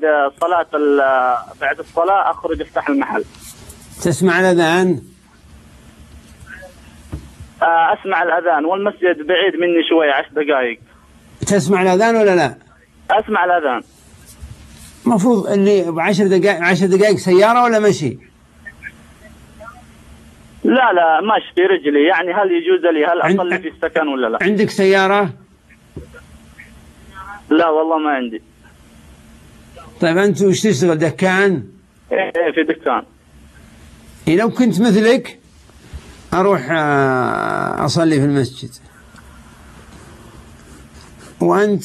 الصلاة أخرج أفتح المحل. تسمع الأذان؟ أسمع الأذان والمسجد بعيد مني شوية 10 دقائق. تسمع الأذان ولا لا؟ أسمع الأذان. مفروض اللي ب10 دقائق سيارة ولا مشي؟ لا ماشي في رجلي. يعني هل يجوز لي هل أصلي في السكن ولا لا؟ عندك سيارة؟ لا والله ما عندي. طيب أنت وش تشتغل، دكان؟ إيه في دكان. لو كنت مثلك أروح أصلي في المسجد، وأنت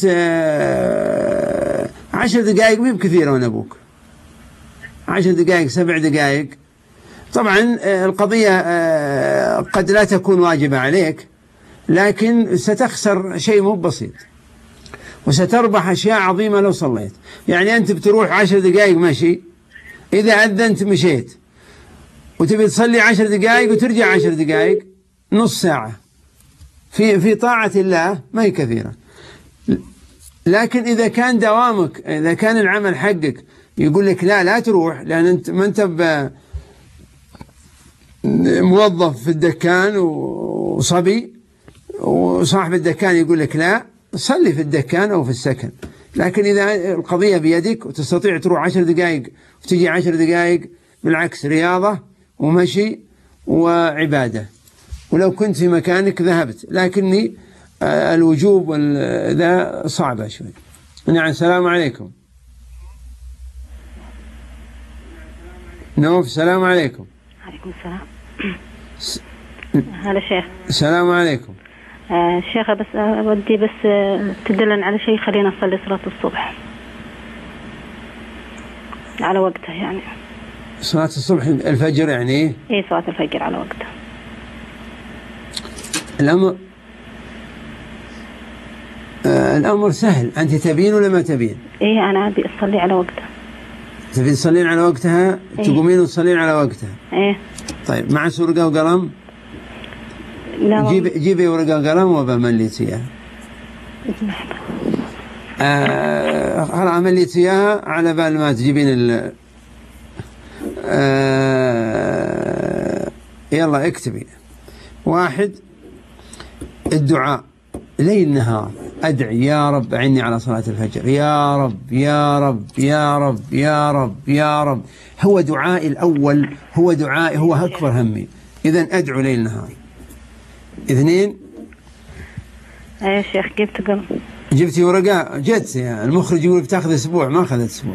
10 دقائق مو بكثيرة وأنا أبوك، 10 دقائق 7 دقائق. طبعا القضية قد لا تكون واجبة عليك، لكن ستخسر شيء مو بسيط وستربح أشياء عظيمة لو صليت. يعني أنت بتروح 10 دقائق مشي، إذا أذنت مشيت وتبي تصلي 10 دقائق وترجع 10 دقائق، نص ساعة في طاعة الله ما هي كثيرة. لكن إذا كان دوامك، إذا كان العمل حقك يقول لك لا تروح، لأن أنت ما أنت موظف في الدكان وصبي، وصاحب الدكان يقول لك لا، صلي في الدكان أو في السكن. لكن إذا القضية بيدك وتستطيع تروح 10 دقائق وتجي 10 دقائق، بالعكس رياضة ومشي وعبادة. ولو كنت في مكانك ذهبت، لكني الوجوب ذا صعبة شوي. نعم. السلام عليكم. نوف السلام عليكم. عليكم السلام. هذا شيخ. السلام عليكم. شيخ بس ودي تدلن على شيء خلينا نصلي صلاة الصبح على وقتها. يعني صلاة الصبح الفجر يعني؟ ايه صلاة الفجر على وقتها. الأمر سهل. أنت تبين ولا ما تبين؟ ايه أنا أبي أصلي على وقتها. تبي تصلين على وقتها؟ إيه؟ تقومين وتصلين على وقتها؟ ايه. طيب مع ورقة وقلم؟ لا جيبي ورقة وقلم وبمليت إياها. خلاص مليت إياها على بال ما تجيبين يلا اكتبي. 1 الدعاء ليل نهار، أدعي يا رب أعني على صلاة الفجر، يا رب يا رب يا رب يا رب يا رب. هو دعائي الأول، هو دعائي، هو أكبر همي. إذن أدعو ليل نهار. 2 يا شيخ جبت قلم. جبتي ورقة؟ جت المخرج يقول بتاخذ أسبوع، ما أخذت أسبوع.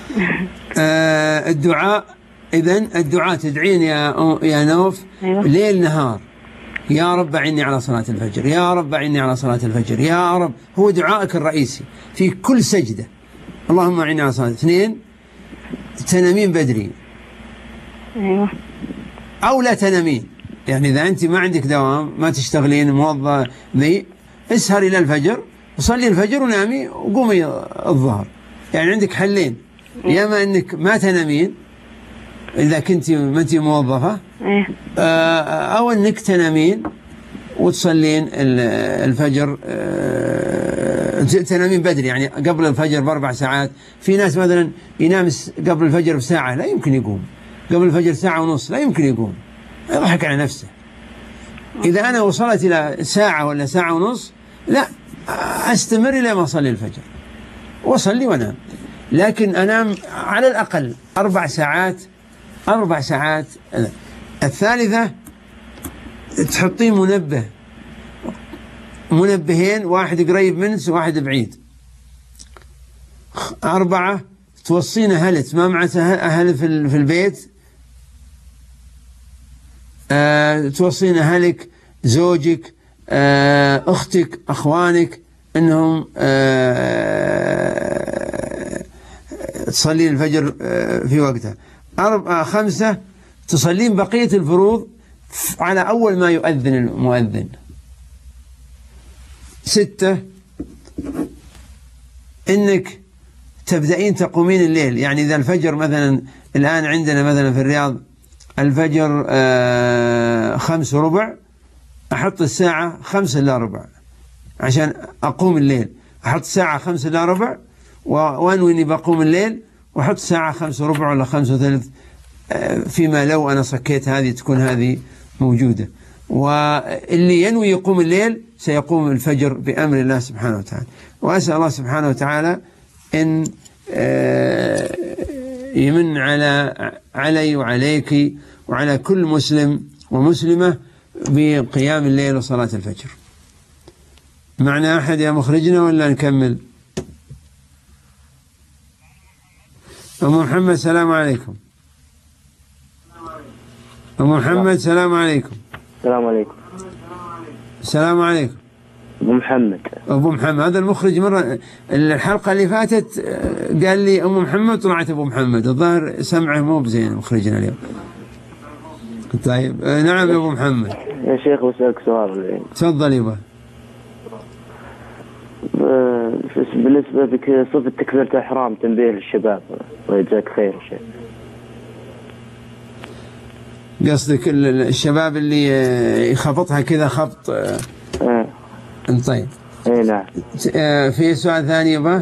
الدعاء، إذن الدعاء تدعين يا نوف. أيوة. ليل نهار، يا رب أعني على صلاة الفجر، يا رب أعني على صلاة الفجر، يا رب. هو دعائك الرئيسي في كل سجدة، اللهم أعني على صلاة. 2 تنامين بدري. أيوة. أو لا تنامين، يعني إذا أنت ما عندك دوام، ما تشتغلين، موظف ذي، اسهر إلى الفجر وصلي الفجر ونامي وقومي الظهر. يعني عندك حلين، يا إما أنك ما تنامين إذا كنت ما أنت موظفة، أو أنك تنامين وتصلين الفجر، تنامين بدري يعني قبل الفجر ب4 ساعات. في ناس مثلا ينام قبل الفجر بساعة، لا يمكن يقوم. قبل الفجر 1.5 ساعة لا يمكن يقوم، يضحك على نفسه. إذا أنا وصلت إلى 1 ساعة ولا 1.5 ساعة، لا أستمر إلى ما أصلي الفجر وأصلي وأنام. لكن أنام على الأقل 4 ساعات. 4 ساعات. الثالثة تحطين منبهين، واحد قريب منك وواحد بعيد. 4 توصين أهلك، ما معك أهل في البيت، توصين أهلك، زوجك، أختك، أخوانك، أنهم تصلين الفجر في وقتها. 5 تصلين بقية الفروض على أول ما يؤذن المؤذن. 6 إنك تبدأين تقومين الليل، يعني إذا الفجر مثلا الآن عندنا مثلا في الرياض الفجر 5:15، أحط الساعة 5:45 عشان أقوم الليل، أحط ساعة 5:45 وأنوي إني بقوم الليل، وأحط ساعة 5:15 ولا 5:15 فيما لو أنا صكيت هذه تكون هذه موجودة. واللي ينوي يقوم الليل سيقوم الفجر بأمر الله سبحانه وتعالى. وأسأل الله سبحانه وتعالى إن يمن علي وعليك وعلى كل مسلم ومسلمة بقيام الليل وصلاة الفجر. معنا أحد يا مخرجنا ولا نكمل؟ أم محمد السلام عليكم. أم محمد السلام عليكم. السلام عليكم. السلام عليكم. أبو محمد. أبو محمد، هذا المخرج مرة الحلقة اللي فاتت قال لي أم محمد، طلعت أبو محمد، الظاهر سمعه مو بزين مخرجنا اليوم. طيب نعم يا أبو محمد. يا شيخ بسألك سؤال. تفضل يبا. بالنسبة لك صفة تكبيرة الإحرام، تنبيه للشباب، ويجزاك خير يا شيخ. قصدك الشباب اللي يخبطها كذا خبط؟ طيب. اي نعم. في سؤال ثاني يبا؟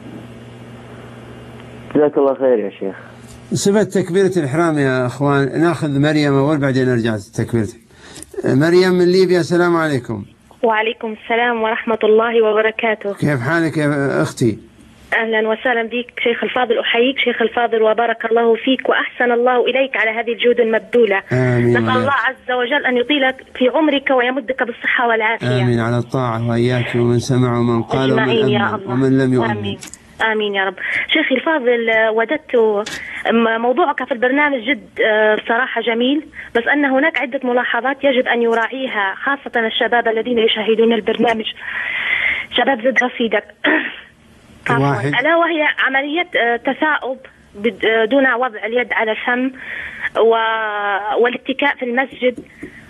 جزاك الله خير يا شيخ. صفة تكبيرة الإحرام يا أخوان، ناخذ مريم أول بعدين نرجع تكبيرتك. مريم من ليبيا، السلام عليكم. وعليكم السلام ورحمة الله وبركاته. كيف حالك يا أختي؟ أهلا وسهلا بك شيخ الفاضل، أحييك شيخ الفاضل وبارك الله فيك وأحسن الله إليك على هذه الجهود المبذولة. آمين. نسأل الله عز وجل أن يطيلك في عمرك ويمدك بالصحة والعافية. آمين على الطاعة وإياك ومن سمع ومن قال ومن لم يؤمن. آمين. آمين يا رب. شيخي الفاضل، وجدت موضوعك في البرنامج جد بصراحة جميل، بس أن هناك عدة ملاحظات يجب أن يراعيها خاصة الشباب الذين يشاهدون البرنامج، شباب زد رصيدك. ألا وهي عملية تثاؤب دون وضع اليد على الفم والاتكاء في المسجد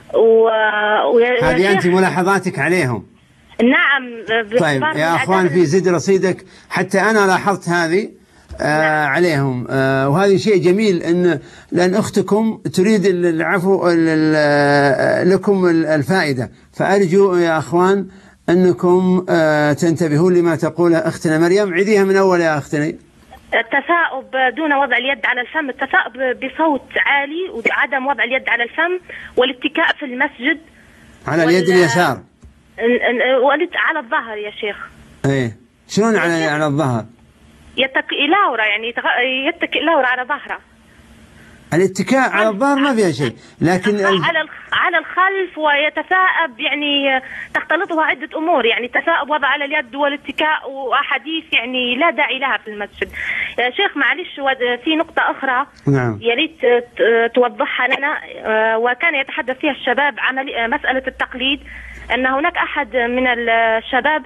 هذه أنت ملاحظاتك عليهم؟ نعم. طيب يا أخوان في زد رصيدك حتى أنا لاحظت هذه عليهم، وهذا شيء جميل لأن أختكم تريد العفو لكم الفائدة، فأرجو يا أخوان أنكم تنتبهون لما تقوله أختنا مريم. عيديها من أول يا أختنا. التثاؤب دون وضع اليد على الفم، التثاؤب بصوت عالي وعدم وضع اليد على الفم، والاتكاء في المسجد على اليد اليسار على الظهر يا شيخ. ايه شلون على الظهر؟ يتكئ لورا، يعني يتكئ لورا على ظهره. الاتكاء على الظهر ما فيها شيء، لكن على الخلف ويتثاءب، يعني تختلطها عدة أمور، يعني التثاؤب وضع على اليد والاتكاء وأحاديث يعني لا داعي لها في المسجد. يا شيخ معلش، في نقطة أخرى نعم يا ريت توضحها لنا، وكان يتحدث فيها الشباب مسألة التقليد، أن هناك أحد من الشباب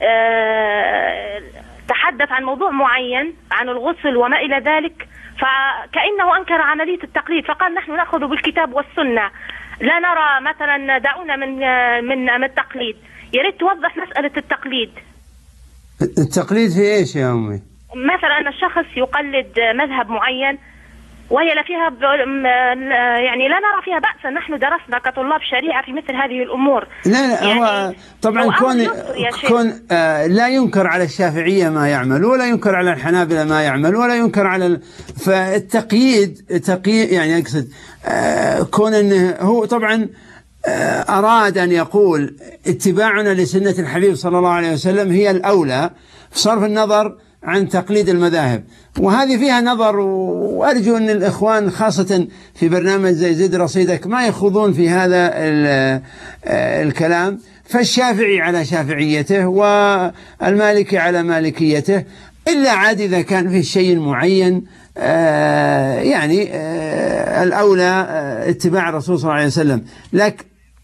تحدث عن موضوع معين عن الغسل وما إلى ذلك، فكأنه أنكر عملية التقليد، فقال نحن نأخذ بالكتاب والسنة، لا نرى مثلا دعونا من التقليد. يا ريت توضح مسألة التقليد. التقليد في إيش يا أمي؟ مثلا أن الشخص يقلد مذهب معين وهي لا فيها يعني لا نرى فيها بأسا، نحن درسنا كطلاب شريعة في مثل هذه الأمور. لا يعني هو طبعا كون لا ينكر على الشافعية ما يعمل، ولا ينكر على الحنابلة ما يعمل، ولا ينكر على فالتقييد يعني أقصد كون أنه هو طبعا أراد أن يقول اتباعنا لسنة الحبيب صلى الله عليه وسلم هي الأولى، بصرف النظر عن تقليد المذاهب، وهذه فيها نظر. وأرجو أن الإخوان خاصة في برنامج زي زد رصيدك ما يخوضون في هذا الكلام، فالشافعي على شافعيته والمالكي على مالكيته، إلا عاد إذا كان في شيء معين يعني الأولى اتباع الرسول صلى الله عليه وسلم. لكن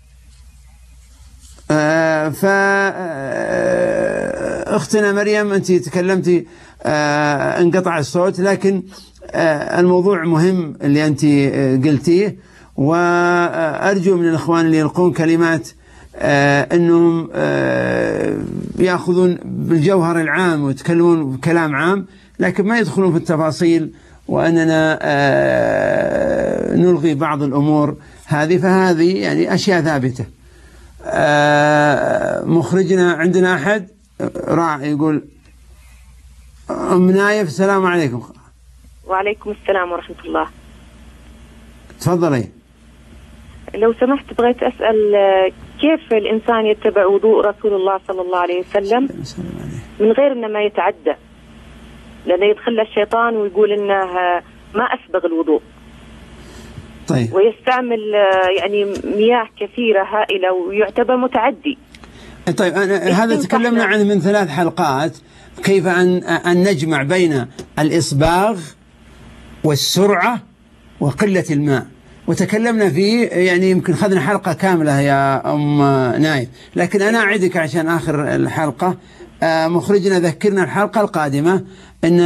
فأختنا مريم أنت تكلمتي انقطع الصوت، لكن الموضوع مهم اللي أنت قلتيه، وأرجو من الإخوان اللي يلقون كلمات أنهم يأخذون بالجوهر العام ويتكلمون بكلام عام، لكن ما يدخلون في التفاصيل، وأننا نلغي بعض الأمور هذه. فهذه يعني أشياء ثابتة. مخرجنا عندنا أحد راعي يقول أم نايف السلام عليكم. وعليكم السلام ورحمة الله. تفضلي. لو سمحت بغيت أسأل كيف الإنسان يتبع وضوء رسول الله صلى الله عليه وسلم من غير أنه ما يتعدى، لأنه يدخل الشيطان ويقول أنه ما أسبغ الوضوء. طيب. ويستعمل يعني مياه كثيرة هائلة ويعتبر متعدي. طيب هذا تكلمنا عنه من 3 حلقات، كيف أن نجمع بين الإصباغ والسرعة وقلة الماء، وتكلمنا فيه يعني يمكن خذنا حلقة كاملة يا أم نايف، لكن أنا أعدك عشان آخر الحلقة. مخرجنا ذكرنا الحلقة القادمة أن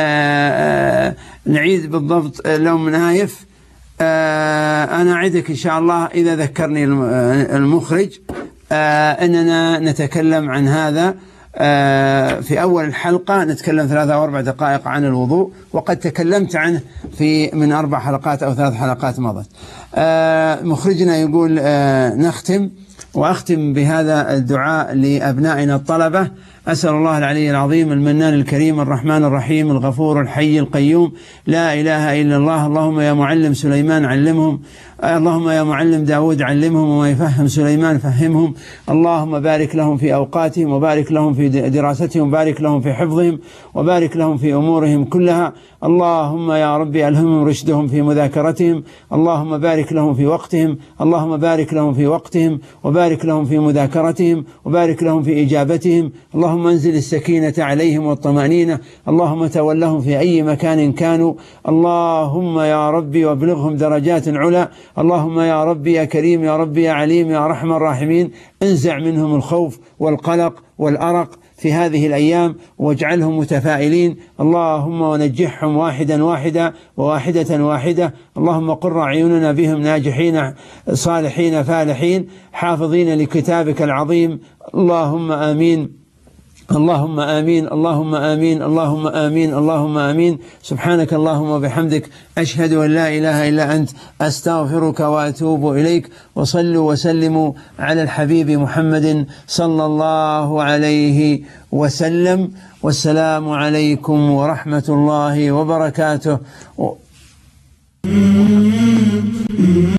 نعيد بالضبط لأم نايف. أنا أعدك إن شاء الله إذا ذكرني المخرج أننا نتكلم عن هذا في أول الحلقة، نتكلم 3 أو 4 دقائق عن الوضوء، وقد تكلمت عنه من 4 حلقات أو 3 حلقات مضت. مخرجنا يقول نختم، وأختم بهذا الدعاء لأبنائنا الطلبة. أسأل الله العلي العظيم المنان الكريم الرحمن الرحيم الغفور الحي القيوم لا إله إلا الله. اللهم يا معلم سليمان علمهم، اللهم يا معلم داود علمهم، وما يفهم سليمان فهمهم. اللهم بارك لهم في أوقاتهم، وبارك لهم في دراستهم، وبارك لهم في حفظهم، وبارك لهم في أمورهم كلها. اللهم يا ربي ألهمهم رشدهم في مذاكرتهم. اللهم بارك لهم في وقتهم، اللهم بارك لهم في وقتهم، وبارك لهم في مذاكرتهم، وبارك لهم في إجابتهم. اللهم انزل السكينة عليهم والطمأنينة. اللهم تولهم في أي مكان كانوا. اللهم يا ربي وابلغهم درجات علا. اللهم يا ربي يا كريم يا ربي يا عليم يا أرحم الراحمين، انزع منهم الخوف والقلق والأرق في هذه الأيام، واجعلهم متفائلين. اللهم ونجحهم واحدا واحدا وواحدة واحدة. اللهم قر عيوننا بهم ناجحين صالحين فالحين حافظين لكتابك العظيم. اللهم آمين، اللهم آمين، اللهم آمين، اللهم آمين، اللهم آمين. سبحانك اللهم وبحمدك، أشهد أن لا إله إلا أنت، أستغفرك وأتوب إليك. وصلوا وسلموا على الحبيب محمد صلى الله عليه وسلم. والسلام عليكم ورحمة الله وبركاته.